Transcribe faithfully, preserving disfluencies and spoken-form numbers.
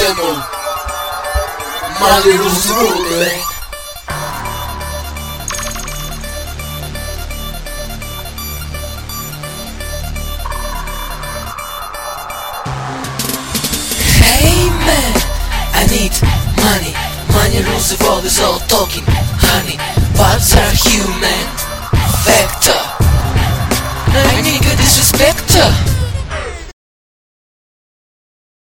channel. Money rules the world, man. Hey man, I need money. Money rules the world, is all talking.